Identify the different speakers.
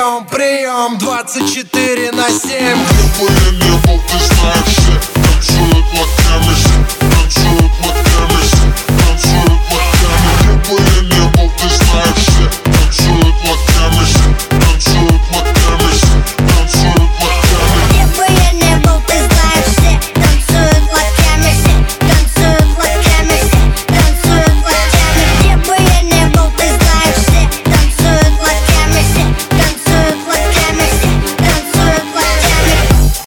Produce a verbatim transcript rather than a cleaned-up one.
Speaker 1: прием, прием, двадцать четыре на семь.
Speaker 2: Где бы я не был, ты знаешь, все танцуют локтями.